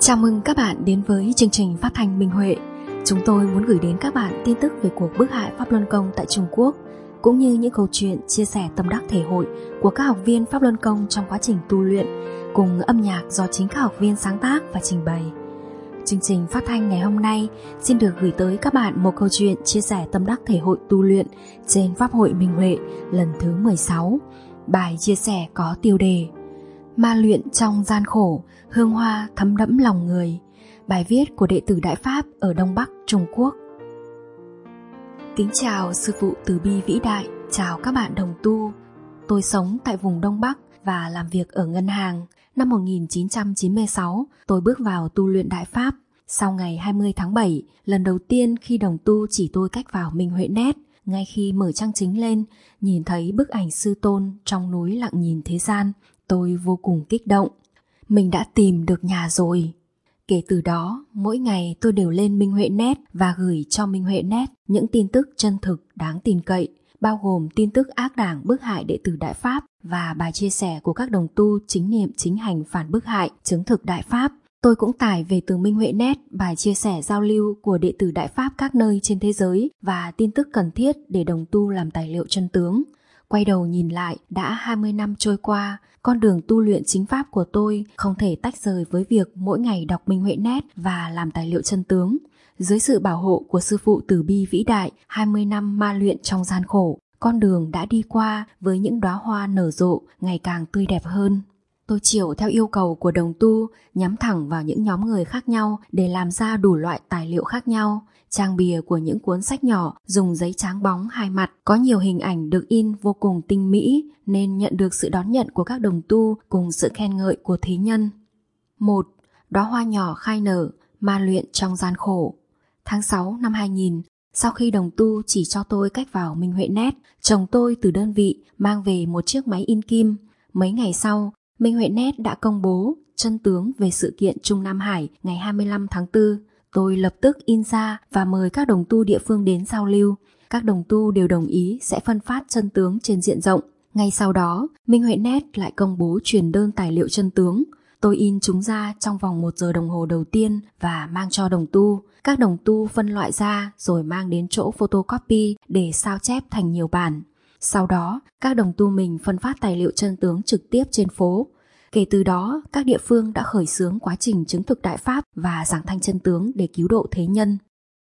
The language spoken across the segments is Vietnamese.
Chào mừng các bạn đến với chương trình phát thanh Minh Huệ. Chúng tôi muốn gửi đến các bạn tin tức về cuộc bức hại Pháp Luân Công tại Trung Quốc, cũng như những câu chuyện chia sẻ tâm đắc thể hội của các học viên Pháp Luân Công trong quá trình tu luyện, cùng âm nhạc do chính các học viên sáng tác và trình bày. Chương trình phát thanh ngày hôm nay xin được gửi tới các bạn một câu chuyện chia sẻ tâm đắc thể hội tu luyện trên Pháp hội Minh Huệ lần thứ 16. Bài chia sẻ có tiêu đề Ma luyện trong gian khổ, hương hoa thấm đẫm lòng người. Bài viết của đệ tử Đại Pháp ở Đông Bắc Trung Quốc. Kính chào sư phụ từ bi vĩ đại, chào các bạn đồng tu. Tôi sống tại vùng Đông Bắc và làm việc ở ngân hàng. Năm 1996, tôi bước vào tu luyện Đại Pháp. Sau ngày 20 tháng 7, lần đầu tiên khi đồng tu chỉ tôi cách vào Minh Huệ Net, ngay khi mở trang chính lên, nhìn thấy bức ảnh sư tôn trong núi lặng nhìn thế gian, tôi vô cùng kích động. Mình đã tìm được nhà rồi. Kể từ đó, mỗi ngày tôi đều lên Minh Huệ Net và gửi cho Minh Huệ Net những tin tức chân thực đáng tin cậy, bao gồm tin tức ác đảng bức hại đệ tử Đại Pháp và bài chia sẻ của các đồng tu chính niệm chính hành phản bức hại, chứng thực Đại Pháp. Tôi cũng tải về từ Minh Huệ Net bài chia sẻ giao lưu của đệ tử Đại Pháp các nơi trên thế giới và tin tức cần thiết để đồng tu làm tài liệu chân tướng. Quay đầu nhìn lại, đã 20 năm trôi qua, con đường tu luyện chính pháp của tôi không thể tách rời với việc mỗi ngày đọc Minh Huệ Net và làm tài liệu chân tướng. Dưới sự bảo hộ của sư phụ từ bi vĩ đại, 20 năm ma luyện trong gian khổ, con đường đã đi qua với những đóa hoa nở rộ ngày càng tươi đẹp hơn. Tôi chiều theo yêu cầu của đồng tu, nhắm thẳng vào những nhóm người khác nhau để làm ra đủ loại tài liệu khác nhau. Trang bìa của những cuốn sách nhỏ dùng giấy trắng bóng hai mặt, có nhiều hình ảnh được in vô cùng tinh mỹ nên nhận được sự đón nhận của các đồng tu cùng sự khen ngợi của thế nhân. 1. Đóa hoa nhỏ khai nở, ma luyện trong gian khổ. Tháng 6 năm 2000, sau khi đồng tu chỉ cho tôi cách vào Minh Huệ Net, chồng tôi từ đơn vị mang về một chiếc máy in kim. Mấy ngày sau, Minh Huệ Net đã công bố chân tướng về sự kiện Trung Nam Hải ngày 25 tháng 4. Tôi lập tức in ra và mời các đồng tu địa phương đến giao lưu. Các đồng tu đều đồng ý sẽ phân phát chân tướng trên diện rộng. Ngay sau đó, Minh Huệ Net lại công bố truyền đơn tài liệu chân tướng. Tôi in chúng ra trong vòng 1 giờ đồng hồ đầu tiên và mang cho đồng tu. Các đồng tu phân loại ra rồi mang đến chỗ photocopy để sao chép thành nhiều bản. Sau đó, các đồng tu mình phân phát tài liệu chân tướng trực tiếp trên phố. Kể từ đó, các địa phương đã khởi xướng quá trình chứng thực Đại Pháp và giảng thanh chân tướng để cứu độ thế nhân.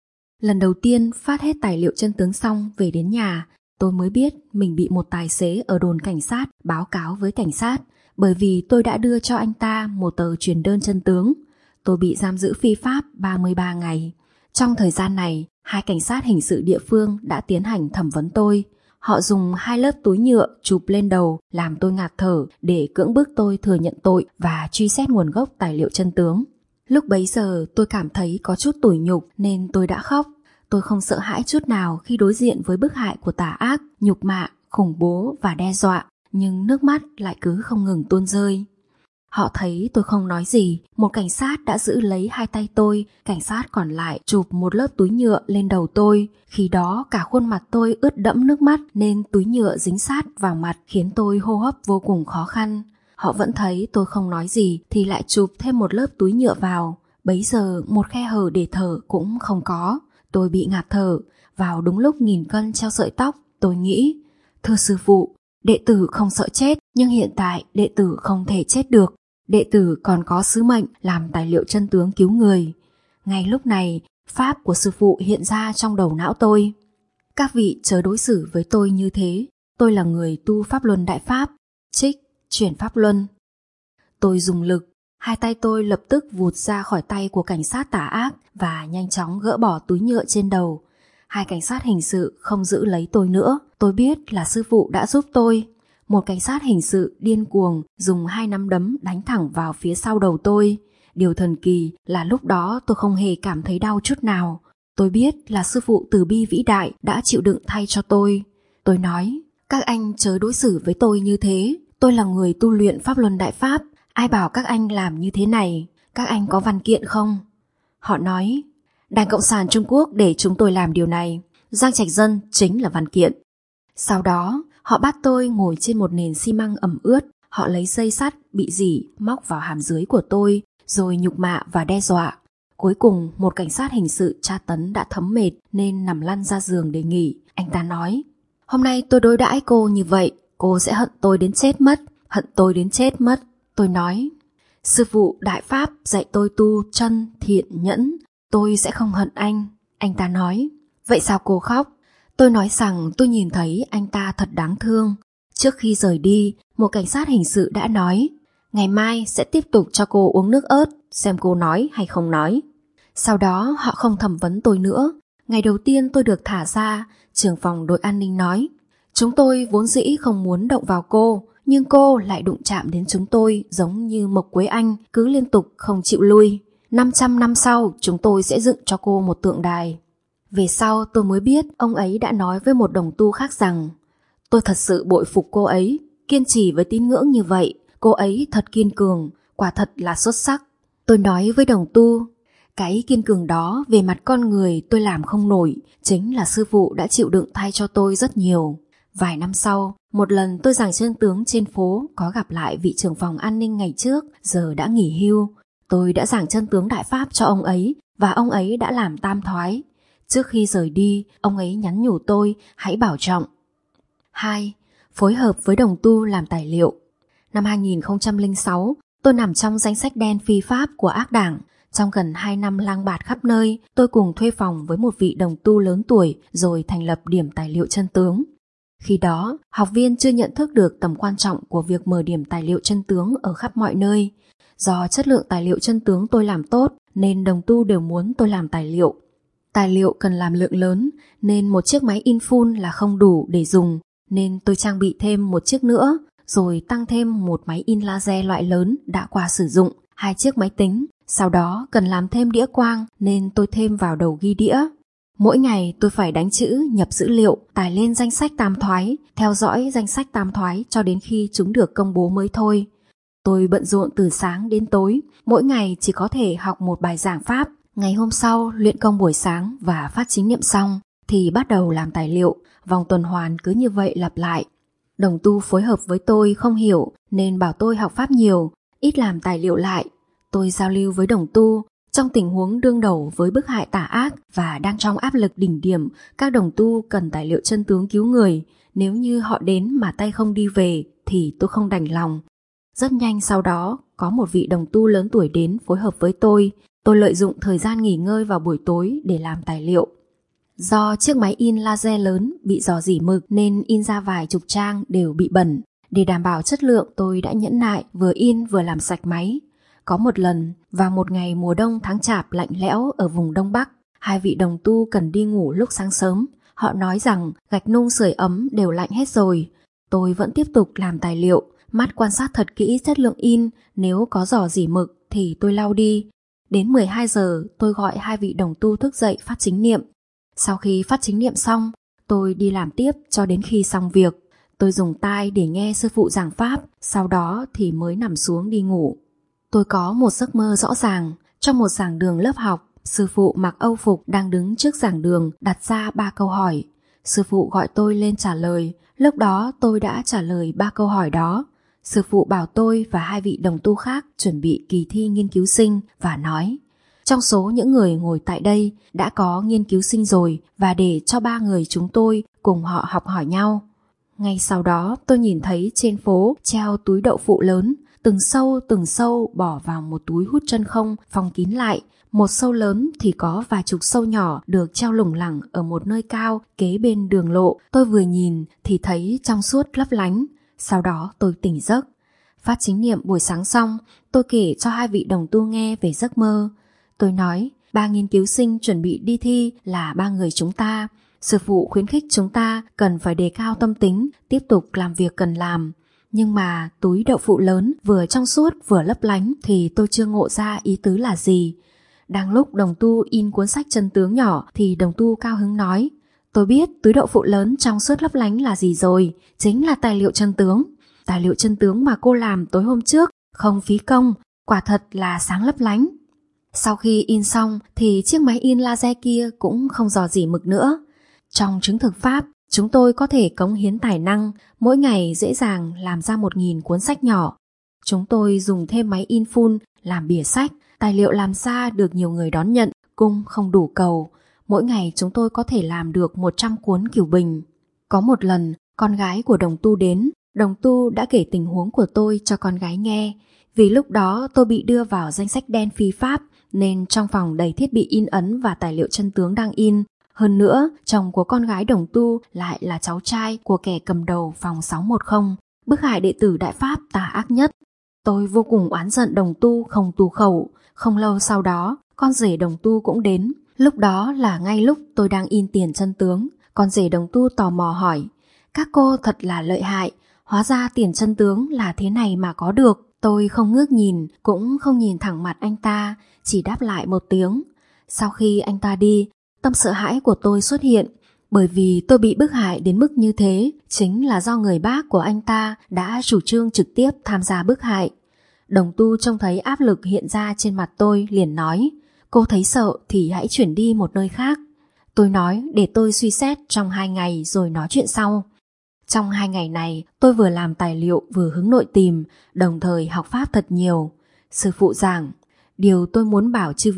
Lần đầu tiên phát hết tài liệu chân tướng xong về đến nhà, tôi mới biết mình bị một tài xế ở đồn cảnh sát báo cáo với cảnh sát, bởi vì tôi đã đưa cho anh ta một tờ truyền đơn chân tướng. Tôi bị giam giữ phi pháp 33 ngày. Trong thời gian này, 2 cảnh sát hình sự địa phương đã tiến hành thẩm vấn tôi. Họ dùng 2 lớp túi nhựa chụp lên đầu làm tôi ngạt thở để cưỡng bức tôi thừa nhận tội và truy xét nguồn gốc tài liệu chân tướng. Lúc bấy giờ tôi cảm thấy có chút tủi nhục nên tôi đã khóc. Tôi không sợ hãi chút nào khi đối diện với bức hại của tà ác, nhục mạ, khủng bố và đe dọa, nhưng nước mắt lại cứ không ngừng tuôn rơi. Họ thấy tôi không nói gì, một cảnh sát đã giữ lấy 2 tay tôi, cảnh sát còn lại chụp một lớp túi nhựa lên đầu tôi. Khi đó cả khuôn mặt tôi ướt đẫm nước mắt nên túi nhựa dính sát vào mặt khiến tôi hô hấp vô cùng khó khăn. Họ vẫn thấy tôi không nói gì thì lại chụp thêm một lớp túi nhựa vào. Bấy giờ một khe hở để thở cũng không có. Tôi bị ngạt thở. Vào đúng lúc 1000 cân treo sợi tóc, tôi nghĩ: thưa sư phụ, đệ tử không sợ chết, nhưng hiện tại đệ tử không thể chết được. Đệ tử còn có sứ mệnh làm tài liệu chân tướng cứu người. Ngay lúc này, pháp của sư phụ hiện ra trong đầu não tôi. Các vị chớ đối xử với tôi như thế. Tôi là người tu Pháp Luân Đại Pháp. Trích, chuyển Pháp Luân. Tôi dùng lực. 2 tay tôi lập tức vụt ra khỏi tay của cảnh sát tà ác và nhanh chóng gỡ bỏ túi nhựa trên đầu. 2 cảnh sát hình sự không giữ lấy tôi nữa. Tôi biết là sư phụ đã giúp tôi. Một cảnh sát hình sự điên cuồng dùng 2 nắm đấm đánh thẳng vào phía sau đầu tôi. Điều thần kỳ là lúc đó tôi không hề cảm thấy đau chút nào. Tôi biết là sư phụ từ bi vĩ đại đã chịu đựng thay cho tôi. Tôi nói: các anh chớ đối xử với tôi như thế. Tôi là người tu luyện Pháp Luân Đại Pháp. Ai bảo các anh làm như thế này? Các anh có văn kiện không? Họ nói: Đảng Cộng sản Trung Quốc để chúng tôi làm điều này. Giang Trạch Dân chính là văn kiện. Sau đó họ bắt tôi ngồi trên một nền xi măng ẩm ướt. Họ lấy dây sắt bị rỉ móc vào hàm dưới của tôi, rồi nhục mạ và đe dọa. Cuối cùng một cảnh sát hình sự tra tấn đã thấm mệt nên nằm lăn ra giường để nghỉ. Anh ta nói: "Hôm nay tôi đối đãi cô như vậy, cô sẽ hận tôi đến chết mất, hận tôi đến chết mất." Tôi nói: "Sư phụ Đại Pháp dạy tôi tu chân thiện nhẫn, tôi sẽ không hận anh." Anh ta nói: "Vậy sao cô khóc?" Tôi nói rằng tôi nhìn thấy anh ta thật đáng thương. Trước khi rời đi, một cảnh sát hình sự đã nói: "Ngày mai sẽ tiếp tục cho cô uống nước ớt, xem cô nói hay không nói." Sau đó họ không thẩm vấn tôi nữa. Ngày đầu tiên tôi được thả ra, trưởng phòng đội an ninh nói: "Chúng tôi vốn dĩ không muốn động vào cô, nhưng cô lại đụng chạm đến chúng tôi giống như Mộc Quế Anh, cứ liên tục không chịu lui. 500 năm sau chúng tôi sẽ dựng cho cô một tượng đài." Về sau tôi mới biết ông ấy đã nói với một đồng tu khác rằng: "Tôi thật sự bội phục cô ấy, kiên trì với tín ngưỡng như vậy, cô ấy thật kiên cường, quả thật là xuất sắc." Tôi nói với đồng tu: "Cái kiên cường đó về mặt con người tôi làm không nổi, chính là sư phụ đã chịu đựng thay cho tôi rất nhiều." Vài năm sau, một lần tôi giảng chân tướng trên phố có gặp lại vị trưởng phòng an ninh ngày trước, giờ đã nghỉ hưu. Tôi đã giảng chân tướng Đại Pháp cho ông ấy và ông ấy đã làm tam thoái. Trước khi rời đi, ông ấy nhắn nhủ tôi hãy bảo trọng. 2. Phối hợp với đồng tu làm tài liệu. Năm 2006, tôi nằm trong danh sách đen phi pháp của ác đảng. Trong gần 2 năm lang bạt khắp nơi, tôi cùng thuê phòng với một vị đồng tu lớn tuổi rồi thành lập điểm tài liệu chân tướng. Khi đó, học viên chưa nhận thức được tầm quan trọng của việc mở điểm tài liệu chân tướng ở khắp mọi nơi. Do chất lượng tài liệu chân tướng tôi làm tốt nên đồng tu đều muốn tôi làm tài liệu. Tài liệu cần làm lượng lớn nên một chiếc máy in full là không đủ để dùng, nên tôi trang bị thêm một chiếc nữa, rồi tăng thêm một máy in laser loại lớn đã qua sử dụng, 2 chiếc máy tính. Sau đó cần làm thêm đĩa quang nên tôi thêm vào đầu ghi đĩa. Mỗi ngày tôi phải đánh chữ, nhập dữ liệu, tải lên danh sách tam thoái, theo dõi danh sách tam thoái cho đến khi chúng được công bố mới thôi. Tôi bận rộn từ sáng đến tối, mỗi ngày chỉ có thể học một bài giảng pháp. Ngày hôm sau luyện công buổi sáng và phát chính niệm xong thì bắt đầu làm tài liệu, vòng tuần hoàn cứ như vậy lặp lại. Đồng tu phối hợp với tôi không hiểu nên bảo tôi học pháp nhiều, ít làm tài liệu lại. Tôi giao lưu với đồng tu trong tình huống đương đầu với bức hại tà ác và đang trong áp lực đỉnh điểm. Các đồng tu cần tài liệu chân tướng cứu người, nếu như họ đến mà tay không đi về thì tôi không đành lòng. Rất nhanh sau đó có một vị đồng tu lớn tuổi đến phối hợp với tôi. Tôi lợi dụng thời gian nghỉ ngơi vào buổi tối để làm tài liệu. Do chiếc máy in laser lớn bị rò rỉ mực nên in ra vài chục trang đều bị bẩn. Để đảm bảo chất lượng tôi đã nhẫn nại vừa in vừa làm sạch máy. Có một lần, vào một ngày mùa đông tháng Chạp lạnh lẽo ở vùng Đông Bắc, 2 vị đồng tu cần đi ngủ lúc sáng sớm. Họ nói rằng gạch nung sưởi ấm đều lạnh hết rồi. Tôi vẫn tiếp tục làm tài liệu, mắt quan sát thật kỹ chất lượng in, nếu có rò rỉ mực thì tôi lau đi. Đến 12 giờ tôi gọi 2 vị đồng tu thức dậy phát chính niệm. Sau khi phát chính niệm xong, tôi đi làm tiếp cho đến khi xong việc. Tôi dùng tai để nghe sư phụ giảng pháp, sau đó thì mới nằm xuống đi ngủ. Tôi có một giấc mơ rõ ràng. Trong một giảng đường lớp học, sư phụ mặc âu phục đang đứng trước giảng đường đặt ra 3 câu hỏi. Sư phụ gọi tôi lên trả lời. Lúc đó tôi đã trả lời 3 câu hỏi đó. Sư phụ bảo tôi và 2 vị đồng tu khác chuẩn bị kỳ thi nghiên cứu sinh và nói: trong số những người ngồi tại đây đã có nghiên cứu sinh rồi và để cho 3 người chúng tôi cùng họ học hỏi nhau. Ngay sau đó tôi nhìn thấy trên phố treo túi đậu phụ lớn, từng sâu bỏ vào một túi hút chân không phong kín lại. Một sâu lớn thì có vài chục sâu nhỏ được treo lủng lẳng ở một nơi cao kế bên đường lộ. Tôi vừa nhìn thì thấy trong suốt lấp lánh. Sau đó tôi tỉnh giấc. Phát chính niệm buổi sáng xong, tôi kể cho 2 vị đồng tu nghe về giấc mơ. Tôi nói 3 nghiên cứu sinh chuẩn bị đi thi là 3 người chúng ta. Sư phụ khuyến khích chúng ta cần phải đề cao tâm tính, tiếp tục làm việc cần làm. Nhưng mà túi đậu phụ lớn vừa trong suốt vừa lấp lánh thì tôi chưa ngộ ra ý tứ là gì. Đang lúc đồng tu in cuốn sách chân tướng nhỏ thì đồng tu cao hứng nói: tôi biết túi đậu phụ lớn trong suốt lấp lánh là gì rồi, chính là tài liệu chân tướng. Tài liệu chân tướng mà cô làm tối hôm trước, không phí công, quả thật là sáng lấp lánh. Sau khi in xong thì chiếc máy in laser kia cũng không rò rỉ mực nữa. Trong chứng thực pháp, chúng tôi có thể cống hiến tài năng, mỗi ngày dễ dàng làm ra 1000 cuốn sách nhỏ. Chúng tôi dùng thêm máy in full làm bìa sách, tài liệu làm ra được nhiều người đón nhận, cung không đủ cầu. Mỗi ngày chúng tôi có thể làm được 100 cuốn cửu bình. Có một lần, con gái của đồng tu đến, đồng tu đã kể tình huống của tôi cho con gái nghe. Vì lúc đó tôi bị đưa vào danh sách đen phi pháp, nên trong phòng đầy thiết bị in ấn và tài liệu chân tướng đang in. Hơn nữa, chồng của con gái đồng tu lại là cháu trai của kẻ cầm đầu phòng 610, bức hại đệ tử Đại Pháp tà ác nhất. Tôi vô cùng oán giận đồng tu không tu khẩu. Không lâu sau đó, con rể đồng tu cũng đến. Lúc đó là ngay lúc tôi đang in tiền chân tướng. Con rể đồng tu tò mò hỏi: các cô thật là lợi hại, hóa ra tiền chân tướng là thế này mà có được. Tôi không ngước nhìn, cũng không nhìn thẳng mặt anh ta, chỉ đáp lại một tiếng. Sau khi anh ta đi, tâm sợ hãi của tôi xuất hiện. Bởi vì tôi bị bức hại đến mức như thế, chính là do người bác của anh ta đã chủ trương trực tiếp tham gia bức hại. Đồng tu trông thấy áp lực hiện ra trên mặt tôi liền nói: cô thấy sợ thì hãy chuyển đi một nơi khác. Tôi nói để tôi suy xét trong 2 ngày rồi nói chuyện sau. Trong 2 ngày này, tôi vừa làm tài liệu vừa hướng nội tìm, đồng thời học pháp thật nhiều. Sư phụ giảng, điều tôi muốn bảo chư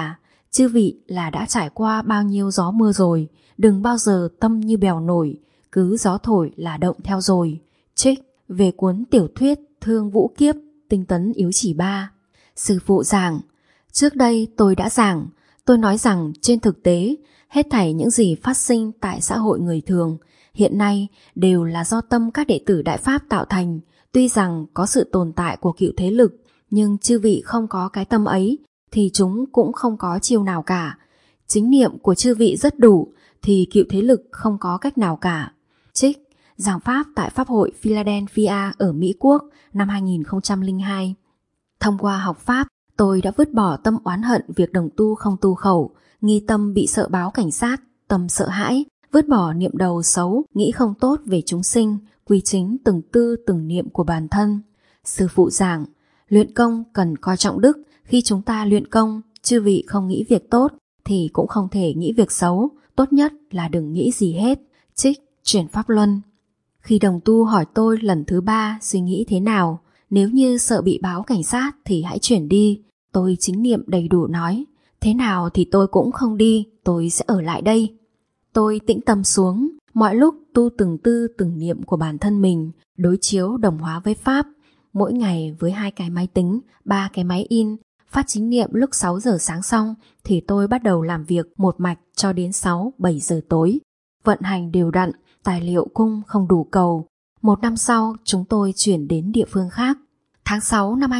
vị là đã trải qua bao nhiêu gió mưa rồi, đừng bao giờ tâm như bèo nổi, cứ gió thổi là động theo rồi. Trích về cuốn tiểu thuyết Thương Vũ Kiếp, tinh tấn yếu chỉ 3. Sư phụ giảng, trước đây tôi đã giảng, tôi nói rằng trên thực tế, hết thảy những gì phát sinh tại xã hội người thường hiện nay đều là do tâm các đệ tử Đại Pháp tạo thành. Tuy rằng có sự tồn tại của cựu thế lực, nhưng chư vị không có cái tâm ấy thì chúng cũng không có chiêu nào cả. Chính niệm của chư vị rất đủ thì cựu thế lực không có cách nào cả. Trích giảng pháp tại Pháp hội Philadelphia ở Mỹ Quốc năm 2002. Thông qua học pháp, tôi đã vứt bỏ tâm oán hận việc đồng tu không tu khẩu, nghi tâm bị sợ báo cảnh sát, tâm sợ hãi, vứt bỏ niệm đầu xấu, nghĩ không tốt về chúng sinh, quy chính từng tư từng niệm của bản thân. Sư phụ giảng, luyện công cần coi trọng đức. Khi chúng ta luyện công, chư vị không nghĩ việc tốt thì cũng không thể nghĩ việc xấu, tốt nhất là đừng nghĩ gì hết. Trích chuyển pháp luân. Khi đồng tu hỏi tôi lần thứ 3 suy nghĩ thế nào, nếu như sợ bị báo cảnh sát thì hãy chuyển đi, tôi chính niệm đầy đủ nói, thế nào thì tôi cũng không đi, tôi sẽ ở lại đây. Tôi tĩnh tâm xuống, mọi lúc tu từng tư từng niệm của bản thân mình, đối chiếu đồng hóa với pháp. Mỗi ngày với 2 cái máy tính, 3 cái máy in, phát chính niệm lúc 6 giờ sáng xong thì tôi bắt đầu làm việc một mạch cho đến 6-7 giờ tối. Vận hành đều đặn, tài liệu cung không đủ cầu. 1 năm sau chúng tôi chuyển đến địa phương khác. Tháng 6 năm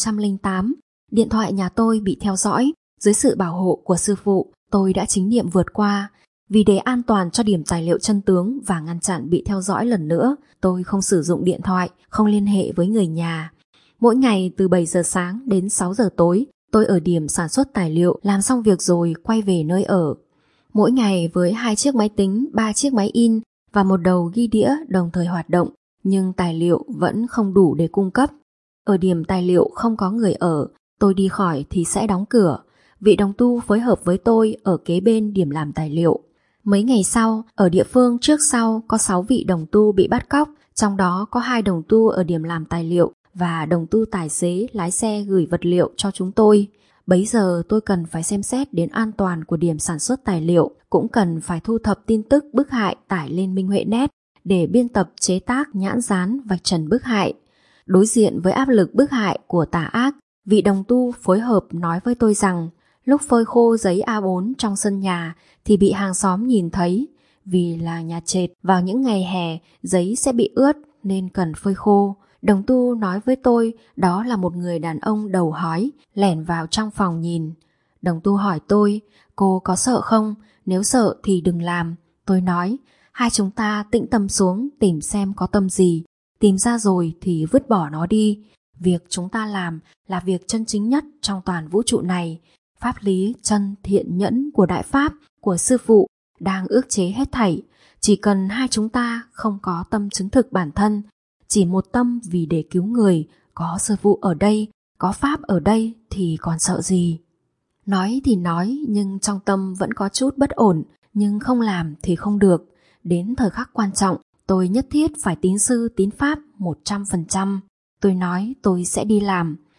2008, điện thoại nhà tôi bị theo dõi. Dưới sự bảo hộ của sư phụ, tôi đã chính niệm vượt qua. Vì để an toàn cho điểm tài liệu chân tướng và ngăn chặn bị theo dõi lần nữa, tôi không sử dụng điện thoại, không liên hệ với người nhà. Mỗi ngày từ 7 giờ sáng đến 6 giờ tối, tôi ở điểm sản xuất tài liệu, làm xong việc rồi quay về nơi ở. Mỗi ngày với 2 chiếc máy tính, 3 chiếc máy in và một đầu ghi đĩa đồng thời hoạt động, nhưng tài liệu vẫn không đủ để cung cấp. Ở điểm tài liệu không có người ở, tôi đi khỏi thì sẽ đóng cửa. Vị đồng tu phối hợp với tôi ở kế bên điểm làm tài liệu. Mấy ngày sau, ở địa phương trước sau có 6 vị đồng tu bị bắt cóc, trong đó có 2 đồng tu ở điểm làm tài liệu và đồng tu tài xế lái xe gửi vật liệu cho chúng tôi. Bấy giờ tôi cần phải xem xét đến an toàn của điểm sản xuất tài liệu, cũng cần phải thu thập tin tức bức hại tải lên Minh Huệ Net để biên tập chế tác nhãn dán vạch trần bức hại. Đối diện với áp lực bức hại của tà ác, vị đồng tu phối hợp nói với tôi rằng lúc phơi khô giấy A4 trong sân nhà thì bị hàng xóm nhìn thấy. Vì là nhà trệt, vào những ngày hè giấy sẽ bị ướt nên cần phơi khô. Đồng tu nói với tôi đó là một người đàn ông đầu hói lẻn vào trong phòng nhìn. Đồng tu hỏi tôi, cô có sợ không? Nếu sợ thì đừng làm. Tôi nói, hai chúng ta tĩnh tâm xuống tìm xem có tâm gì. Tìm ra rồi thì vứt bỏ nó đi. Việc chúng ta làm là việc chân chính nhất trong toàn vũ trụ này. Pháp lý chân thiện nhẫn của Đại Pháp, của Sư Phụ đang ước chế hết thảy. Chỉ cần hai chúng ta không có tâm chứng thực bản thân, chỉ một tâm vì để cứu người, có Sư Phụ ở đây, có Pháp ở đây thì còn sợ gì. Nói thì nói nhưng trong tâm vẫn có chút bất ổn, nhưng không làm thì không được. Đến thời khắc quan trọng, tôi nhất thiết phải tín sư tín Pháp 100%. Tôi nói tôi sẽ đi làm.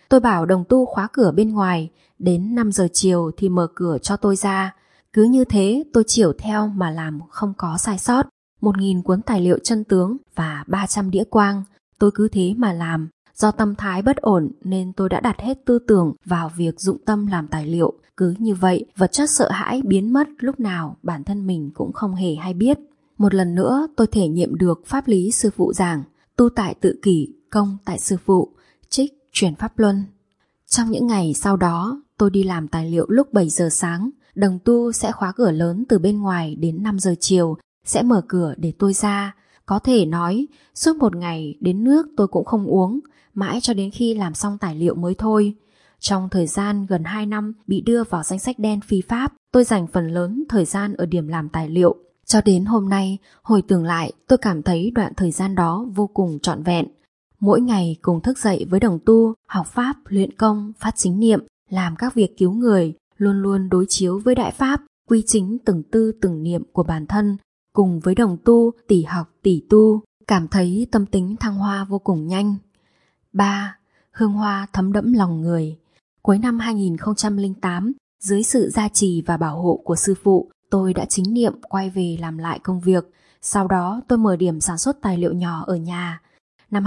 Tôi bảo đồng tu khóa cửa bên ngoài, đến 5 giờ chiều thì mở cửa cho tôi ra. Cứ như thế tôi chiều theo mà làm không có sai sót. 1.000 cuốn tài liệu chân tướng và 300 đĩa quang. Tôi cứ thế mà làm. Do tâm thái bất ổn nên tôi đã đặt hết tư tưởng vào việc dụng tâm làm tài liệu. Cứ như vậy, vật chất sợ hãi biến mất lúc nào bản thân mình cũng không hề hay biết. Một lần nữa tôi thể nghiệm được pháp lý sư phụ giảng, tu tại tự kỷ, công tại sư phụ, trích chuyển pháp luân. Trong những ngày sau đó, tôi đi làm tài liệu lúc 7 giờ sáng, đồng tu sẽ khóa cửa lớn từ bên ngoài đến 5 giờ chiều, sẽ mở cửa để tôi ra. Có thể nói, suốt một ngày đến nước tôi cũng không uống, mãi cho đến khi làm xong tài liệu mới thôi. Trong thời gian gần 2 năm bị đưa vào danh sách đen phi pháp, tôi dành phần lớn thời gian ở điểm làm tài liệu. Cho đến hôm nay, hồi tưởng lại, tôi cảm thấy đoạn thời gian đó vô cùng trọn vẹn. Mỗi ngày cùng thức dậy với đồng tu, học pháp, luyện công, phát chính niệm, làm các việc cứu người, luôn luôn đối chiếu với đại pháp, quy chính từng tư từng niệm của bản thân, cùng với đồng tu, tỉ học, tỉ tu, cảm thấy tâm tính thăng hoa vô cùng nhanh. 3. Hương hoa thấm đẫm lòng người. Cuối năm 2008, dưới sự gia trì và bảo hộ của sư phụ, tôi đã chính niệm quay về làm lại công việc. Sau đó tôi mở điểm sản xuất tài liệu nhỏ ở nhà. Năm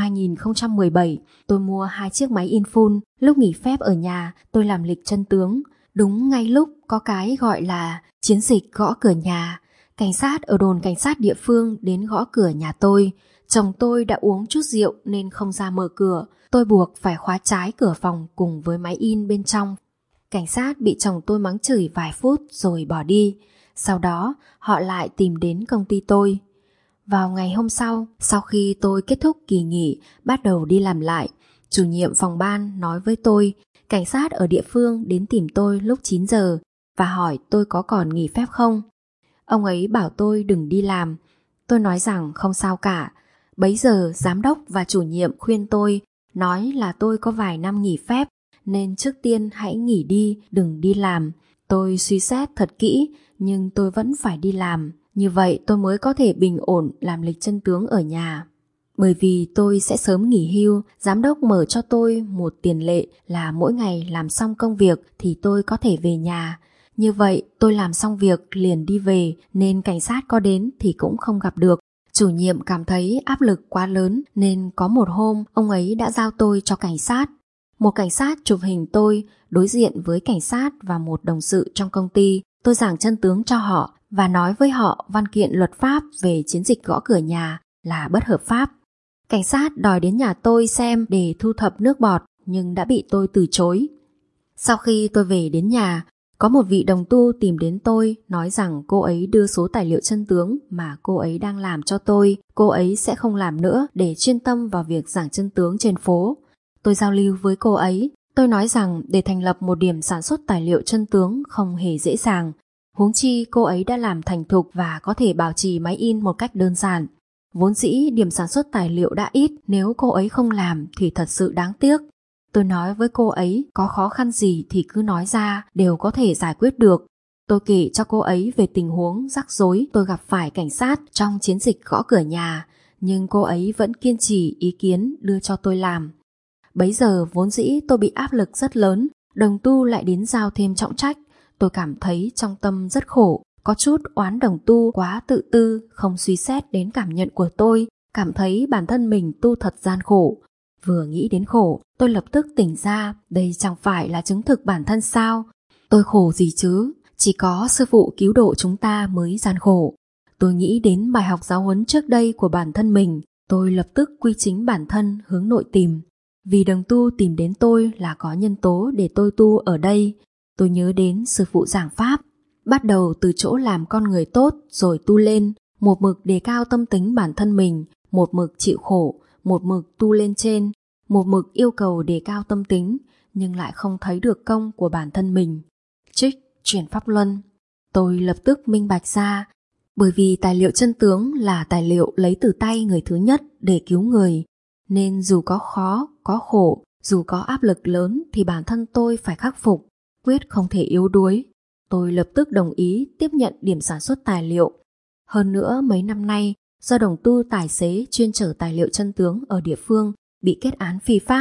2017, tôi mua 2 chiếc máy in phun. Lúc nghỉ phép ở nhà, tôi làm lịch chân tướng. Đúng ngay lúc có cái gọi là chiến dịch gõ cửa nhà. Cảnh sát ở đồn cảnh sát địa phương đến gõ cửa nhà tôi. Chồng tôi đã uống chút rượu nên không ra mở cửa. Tôi buộc phải khóa trái cửa phòng cùng với máy in bên trong. Cảnh sát bị chồng tôi mắng chửi vài phút rồi bỏ đi. Sau đó họ lại tìm đến công ty tôi. Vào ngày hôm sau khi tôi kết thúc kỳ nghỉ, bắt đầu đi làm lại, chủ nhiệm phòng ban nói với tôi, cảnh sát ở địa phương đến tìm tôi lúc 9 giờ và hỏi tôi có còn nghỉ phép không. Ông ấy bảo tôi đừng đi làm. Tôi nói rằng không sao cả. Bấy giờ giám đốc và chủ nhiệm khuyên tôi, nói là tôi có vài năm nghỉ phép nên trước tiên hãy nghỉ đi, đừng đi làm. Tôi suy xét thật kỹ nhưng tôi vẫn phải đi làm. Như vậy tôi mới có thể bình ổn làm lịch chân tướng ở nhà. Bởi vì tôi sẽ sớm nghỉ hưu, giám đốc mở cho tôi một tiền lệ là mỗi ngày làm xong công việc thì tôi có thể về nhà. Như vậy tôi làm xong việc liền đi về nên cảnh sát có đến thì cũng không gặp được. Chủ nhiệm cảm thấy áp lực quá lớn nên có một hôm ông ấy đã giao tôi cho cảnh sát. Một cảnh sát chụp hình tôi đối diện với cảnh sát và một đồng sự trong công ty. Tôi giảng chân tướng cho họ và nói với họ văn kiện luật pháp về chiến dịch gõ cửa nhà là bất hợp pháp. Cảnh sát đòi đến nhà tôi xem để thu thập nước bọt nhưng đã bị tôi từ chối. Sau khi tôi về đến nhà, có một vị đồng tu tìm đến tôi nói rằng cô ấy đưa số tài liệu chân tướng mà cô ấy đang làm cho tôi. Cô ấy sẽ không làm nữa để chuyên tâm vào việc giảng chân tướng trên phố. Tôi giao lưu với cô ấy. Tôi nói rằng để thành lập một điểm sản xuất tài liệu chân tướng không hề dễ dàng. Huống chi cô ấy đã làm thành thục và có thể bảo trì máy in một cách đơn giản. Vốn dĩ điểm sản xuất tài liệu đã ít, nếu cô ấy không làm thì thật sự đáng tiếc. Tôi nói với cô ấy có khó khăn gì thì cứ nói ra, đều có thể giải quyết được. Tôi kể cho cô ấy về tình huống rắc rối tôi gặp phải cảnh sát trong chiến dịch gõ cửa nhà, nhưng cô ấy vẫn kiên trì ý kiến đưa cho tôi làm. Bấy giờ vốn dĩ tôi bị áp lực rất lớn, đồng tu lại đến giao thêm trọng trách. Tôi cảm thấy trong tâm rất khổ, có chút oán đồng tu quá tự tư, không suy xét đến cảm nhận của tôi, cảm thấy bản thân mình tu thật gian khổ. Vừa nghĩ đến khổ, tôi lập tức tỉnh ra, đây chẳng phải là chứng thực bản thân sao? Tôi khổ gì chứ, chỉ có sư phụ cứu độ chúng ta mới gian khổ. Tôi nghĩ đến bài học giáo huấn trước đây của bản thân mình, tôi lập tức quy chính bản thân hướng nội tìm. Vì đồng tu tìm đến tôi là có nhân tố để tôi tu ở đây. Tôi nhớ đến sư phụ giảng pháp, bắt đầu từ chỗ làm con người tốt rồi tu lên, một mực đề cao tâm tính bản thân mình, một mực chịu khổ, một mực tu lên trên, một mực yêu cầu đề cao tâm tính, nhưng lại không thấy được công của bản thân mình. Trích chuyển pháp luân. Tôi lập tức minh bạch ra, bởi vì tài liệu chân tướng là tài liệu lấy từ tay người thứ nhất để cứu người, nên dù có khó, có khổ, dù có áp lực lớn thì bản thân tôi phải khắc phục, quyết không thể yếu đuối. Tôi lập tức đồng ý tiếp nhận điểm sản xuất tài liệu. Hơn nữa mấy năm nay, do đồng tu tài xế chuyên chở tài liệu chân tướng ở địa phương bị kết án phi pháp,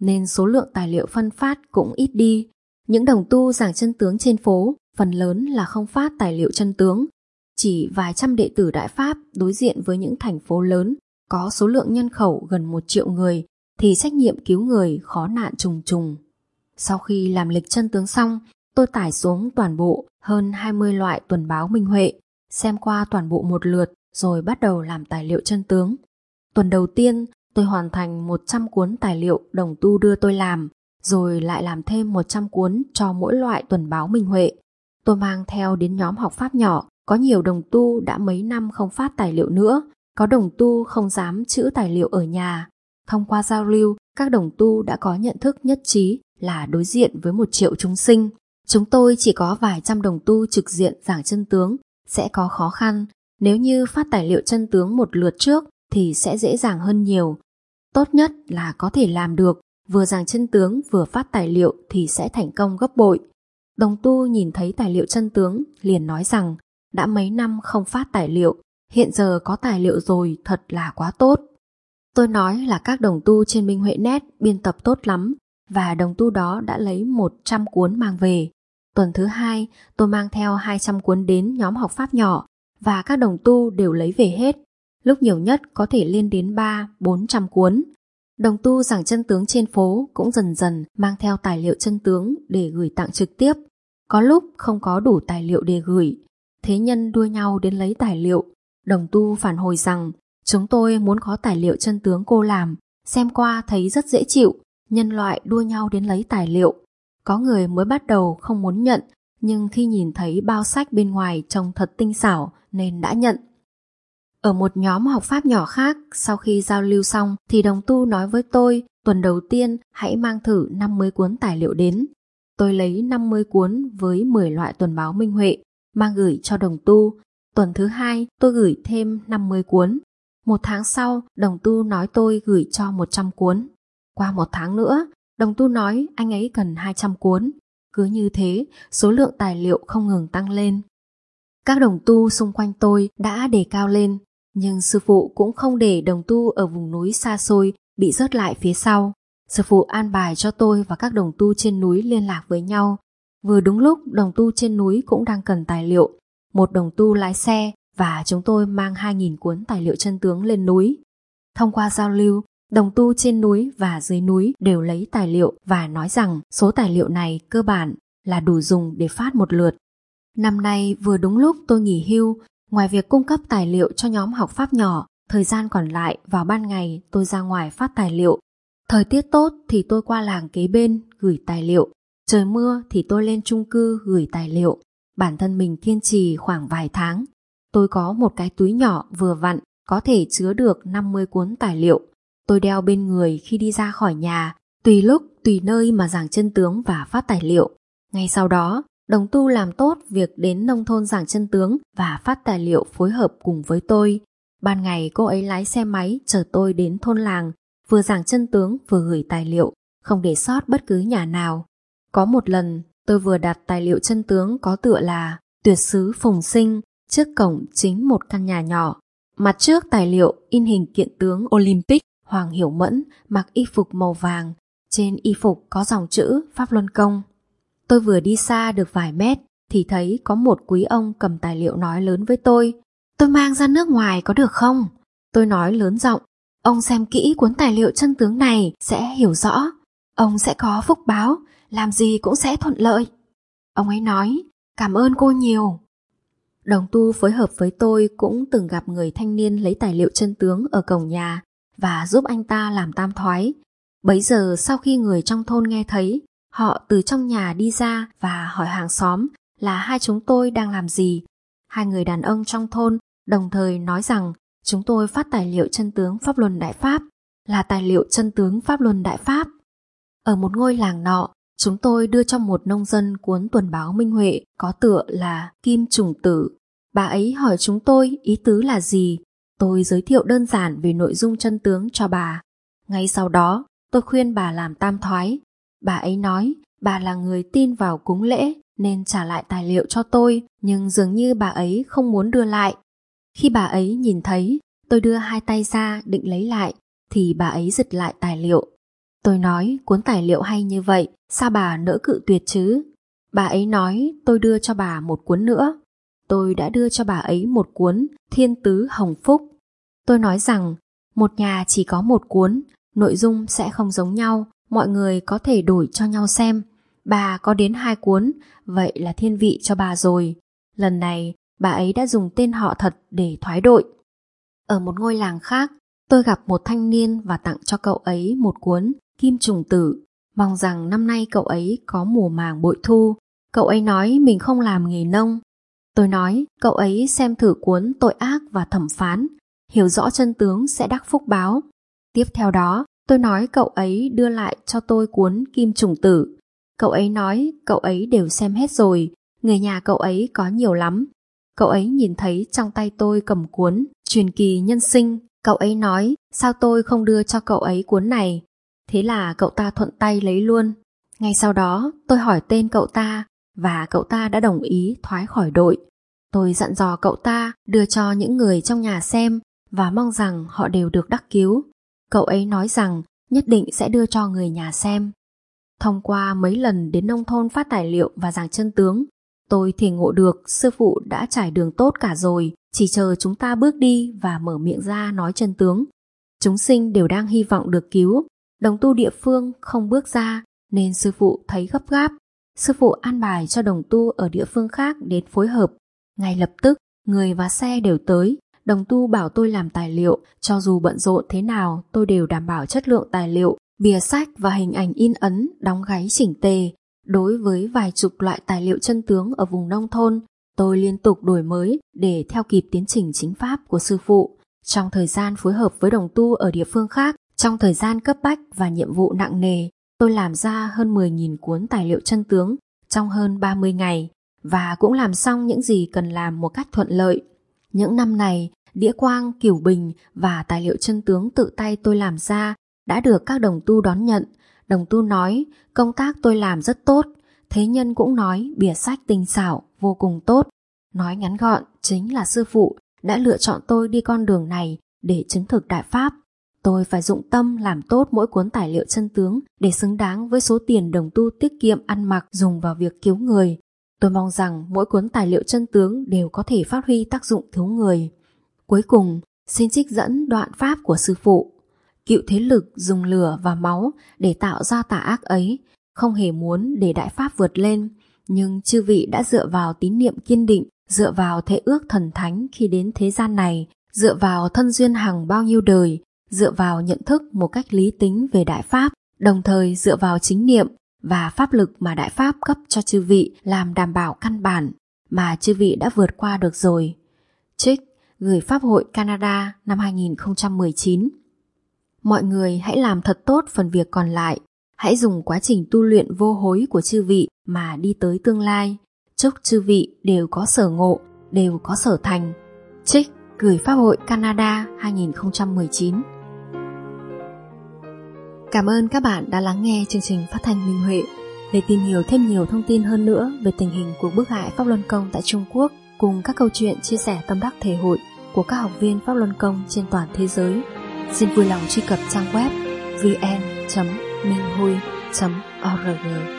nên số lượng tài liệu phân phát cũng ít đi. Những đồng tu giảng chân tướng trên phố phần lớn là không phát tài liệu chân tướng. Chỉ vài trăm đệ tử Đại Pháp đối diện với những thành phố lớn có số lượng nhân khẩu gần 1 triệu người thì trách nhiệm cứu người khó nạn trùng trùng. Sau khi làm lịch chân tướng xong, tôi tải xuống toàn bộ hơn 20 loại tuần báo Minh Huệ, xem qua toàn bộ một lượt rồi bắt đầu làm tài liệu chân tướng. Tuần đầu tiên, tôi hoàn thành 100 cuốn tài liệu đồng tu đưa tôi làm, rồi lại làm thêm 100 cuốn cho mỗi loại tuần báo Minh Huệ. Tôi mang theo đến nhóm học Pháp nhỏ, có nhiều đồng tu đã mấy năm không phát tài liệu nữa, có đồng tu không dám trữ tài liệu ở nhà. Thông qua giao lưu, các đồng tu đã có nhận thức nhất trí là đối diện với 1 triệu chúng sinh. Chúng tôi chỉ có vài trăm đồng tu trực diện giảng chân tướng, sẽ có khó khăn. Nếu như phát tài liệu chân tướng một lượt trước thì sẽ dễ dàng hơn nhiều. Tốt nhất là có thể làm được, vừa giảng chân tướng vừa phát tài liệu thì sẽ thành công gấp bội. Đồng tu nhìn thấy tài liệu chân tướng liền nói rằng đã mấy năm không phát tài liệu, hiện giờ có tài liệu rồi thật là quá tốt. Tôi nói là các đồng tu trên Minh Huệ Net biên tập tốt lắm và đồng tu đó đã lấy 100 cuốn mang về. Tuần thứ 2 tôi mang theo 200 cuốn đến nhóm học Pháp nhỏ và các đồng tu đều lấy về hết. Lúc nhiều nhất có thể lên đến 300-400 cuốn. Đồng tu giảng chân tướng trên phố cũng dần dần mang theo tài liệu chân tướng để gửi tặng trực tiếp. Có lúc không có đủ tài liệu để gửi, thế nhân đua nhau đến lấy tài liệu. Đồng tu phản hồi rằng chúng tôi muốn có tài liệu chân tướng cô làm, xem qua thấy rất dễ chịu, nhân loại đua nhau đến lấy tài liệu. Có người mới bắt đầu không muốn nhận, nhưng khi nhìn thấy bao sách bên ngoài trông thật tinh xảo nên đã nhận. Ở một nhóm học Pháp nhỏ khác, sau khi giao lưu xong thì đồng tu nói với tôi tuần đầu tiên hãy mang thử 50 cuốn tài liệu đến. Tôi lấy 50 cuốn với 10 loại tuần báo Minh Huệ, mang gửi cho đồng tu. Tuần thứ 2 tôi gửi thêm 50 cuốn. 1 tháng sau, đồng tu nói tôi gửi cho 100 cuốn. Qua 1 tháng nữa, đồng tu nói anh ấy cần 200 cuốn. Cứ như thế, số lượng tài liệu không ngừng tăng lên. Các đồng tu xung quanh tôi đã đề cao lên, nhưng sư phụ cũng không để đồng tu ở vùng núi xa xôi bị rớt lại phía sau. Sư phụ an bài cho tôi và các đồng tu trên núi liên lạc với nhau. Vừa đúng lúc đồng tu trên núi cũng đang cần tài liệu. Một đồng tu lái xe và chúng tôi mang 2.000 cuốn tài liệu chân tướng lên núi. Thông qua giao lưu, đồng tu trên núi và dưới núi đều lấy tài liệu và nói rằng số tài liệu này cơ bản là đủ dùng để phát một lượt. Năm nay vừa đúng lúc tôi nghỉ hưu, ngoài việc cung cấp tài liệu cho nhóm học Pháp nhỏ, thời gian còn lại vào ban ngày tôi ra ngoài phát tài liệu. Thời tiết tốt thì tôi qua làng kế bên gửi tài liệu, trời mưa thì tôi lên chung cư gửi tài liệu. Bản thân mình kiên trì khoảng vài tháng. Tôi có một cái túi nhỏ vừa vặn có thể chứa được 50 cuốn tài liệu. Tôi đeo bên người khi đi ra khỏi nhà, tùy lúc tùy nơi mà giảng chân tướng và phát tài liệu. Ngay sau đó, đồng tu làm tốt việc đến nông thôn giảng chân tướng và phát tài liệu phối hợp cùng với tôi. Ban ngày cô ấy lái xe máy chở tôi đến thôn làng, vừa giảng chân tướng vừa gửi tài liệu, không để sót bất cứ nhà nào. Có một lần, tôi vừa đặt tài liệu chân tướng có tựa là Tuyệt sứ Phùng Sinh trước cổng chính một căn nhà nhỏ. Mặt trước tài liệu in hình kiện tướng Olympic Hoàng Hiểu Mẫn mặc y phục màu vàng, trên y phục có dòng chữ Pháp Luân Công. Tôi vừa đi xa được vài mét thì thấy có một quý ông cầm tài liệu nói lớn với tôi mang ra nước ngoài có được không? Tôi nói lớn giọng, ông xem kỹ cuốn tài liệu chân tướng này sẽ hiểu rõ, ông sẽ có phúc báo, làm gì cũng sẽ thuận lợi. Ông ấy nói, cảm ơn cô nhiều. Đồng tu phối hợp với tôi cũng từng gặp người thanh niên lấy tài liệu chân tướng ở cổng nhà và giúp anh ta làm tam thoái. Bấy giờ sau khi người trong thôn nghe thấy, họ từ trong nhà đi ra và hỏi hàng xóm là hai chúng tôi đang làm gì. Hai người đàn ông trong thôn đồng thời nói rằng chúng tôi phát tài liệu chân tướng Pháp Luân Đại Pháp, là tài liệu chân tướng Pháp Luân Đại Pháp. Ở một ngôi làng nọ, chúng tôi đưa cho một nông dân cuốn tuần báo Minh Huệ có tựa là Kim Trùng Tử. Bà ấy hỏi chúng tôi ý tứ là gì. Tôi giới thiệu đơn giản về nội dung chân tướng cho bà. Ngay sau đó, tôi khuyên bà làm tam thoái. Bà ấy nói bà là người tin vào cúng lễ nên trả lại tài liệu cho tôi, nhưng dường như bà ấy không muốn đưa lại. Khi bà ấy nhìn thấy tôi đưa hai tay ra định lấy lại thì bà ấy giật lại tài liệu. Tôi nói cuốn tài liệu hay như vậy, sao bà nỡ cự tuyệt chứ? Bà ấy nói tôi đưa cho bà một cuốn nữa. Tôi đã đưa cho bà ấy một cuốn Thiên Tứ Hồng Phúc. Tôi nói rằng một nhà chỉ có một cuốn, nội dung sẽ không giống nhau, mọi người có thể đổi cho nhau xem. Bà có đến 2 cuốn, vậy là thiên vị cho bà rồi. Lần này, bà ấy đã dùng tên họ thật để thoái đội. Ở một ngôi làng khác, tôi gặp một thanh niên và tặng cho cậu ấy một cuốn Kim Trùng Tử, mong rằng năm nay cậu ấy có mùa màng bội thu. Cậu ấy nói mình không làm nghề nông. Tôi nói cậu ấy xem thử cuốn Tội Ác và Thẩm Phán, hiểu rõ chân tướng sẽ đắc phúc báo. Tiếp theo đó, tôi nói cậu ấy đưa lại cho tôi cuốn Kim Trùng Tử. Cậu ấy nói cậu ấy đều xem hết rồi, người nhà cậu ấy có nhiều lắm. Cậu ấy nhìn thấy trong tay tôi cầm cuốn Truyền kỳ nhân sinh. Cậu ấy nói sao tôi không đưa cho cậu ấy cuốn này. Thế là cậu ta thuận tay lấy luôn. Ngay sau đó tôi hỏi tên cậu ta và cậu ta đã đồng ý thoái khỏi đội. Tôi dặn dò cậu ta đưa cho những người trong nhà xem và mong rằng họ đều được đắc cứu. Cậu ấy nói rằng nhất định sẽ đưa cho người nhà xem. Thông qua mấy lần đến nông thôn phát tài liệu và giảng chân tướng, tôi thể ngộ được sư phụ đã trải đường tốt cả rồi, chỉ chờ chúng ta bước đi và mở miệng ra nói chân tướng. Chúng sinh đều đang hy vọng được cứu, đồng tu địa phương không bước ra nên sư phụ thấy gấp gáp. Sư phụ an bài cho đồng tu ở địa phương khác đến phối hợp. Ngay lập tức, người và xe đều tới. Đồng tu bảo tôi làm tài liệu, cho dù bận rộn thế nào tôi đều đảm bảo chất lượng tài liệu, bìa sách và hình ảnh in ấn, đóng gáy chỉnh tề. Đối với vài chục loại tài liệu chân tướng ở vùng nông thôn, tôi liên tục đổi mới để theo kịp tiến trình chính pháp của sư phụ. Trong thời gian phối hợp với đồng tu ở địa phương khác, trong thời gian cấp bách và nhiệm vụ nặng nề, tôi làm ra hơn 10.000 cuốn tài liệu chân tướng trong hơn 30 ngày và cũng làm xong những gì cần làm một cách thuận lợi. Những năm này, đĩa quang, cửu bình và tài liệu chân tướng tự tay tôi làm ra đã được các đồng tu đón nhận. Đồng tu nói công tác tôi làm rất tốt, thế nhân cũng nói bìa sách tinh xảo, vô cùng tốt. Nói ngắn gọn, chính là sư phụ đã lựa chọn tôi đi con đường này để chứng thực đại pháp. Tôi phải dụng tâm làm tốt mỗi cuốn tài liệu chân tướng để xứng đáng với số tiền đồng tu tiết kiệm ăn mặc dùng vào việc cứu người. Tôi mong rằng mỗi cuốn tài liệu chân tướng đều có thể phát huy tác dụng cứu người. Cuối cùng, xin trích dẫn đoạn pháp của sư phụ. Cựu thế lực dùng lửa và máu để tạo ra tà ác ấy, không hề muốn để đại pháp vượt lên, nhưng chư vị đã dựa vào tín niệm kiên định, dựa vào thể ước thần thánh khi đến thế gian này, dựa vào thân duyên hằng bao nhiêu đời, dựa vào nhận thức một cách lý tính về đại pháp, đồng thời dựa vào chính niệm và pháp lực mà đại pháp cấp cho chư vị làm đảm bảo căn bản mà chư vị đã vượt qua được rồi. Trích gửi Pháp hội Canada năm 2019. Mọi người hãy làm thật tốt phần việc còn lại. Hãy dùng quá trình tu luyện vô hối của chư vị mà đi tới tương lai. Chúc chư vị đều có sở ngộ, đều có sở thành. Trích gửi Pháp hội Canada 2019. Cảm ơn các bạn đã lắng nghe chương trình phát thanh Minh Huệ. Để tìm hiểu thêm nhiều thông tin hơn nữa về tình hình cuộc bức hại Pháp Luân Công tại Trung Quốc cùng các câu chuyện chia sẻ tâm đắc thể hội của các học viên Pháp Luân Công trên toàn thế giới, xin vui lòng truy cập trang web vn.minhui.org.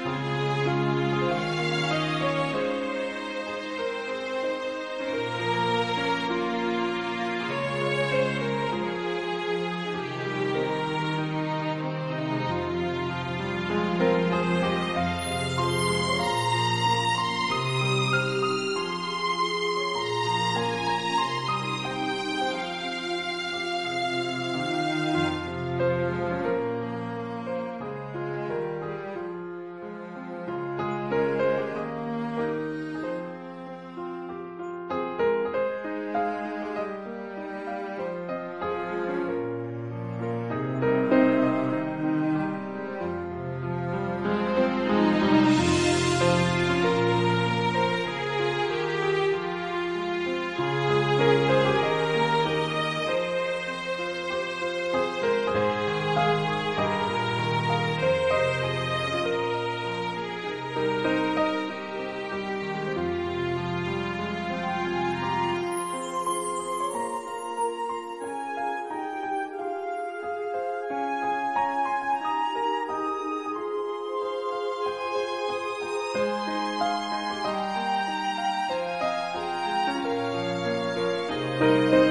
Thank you.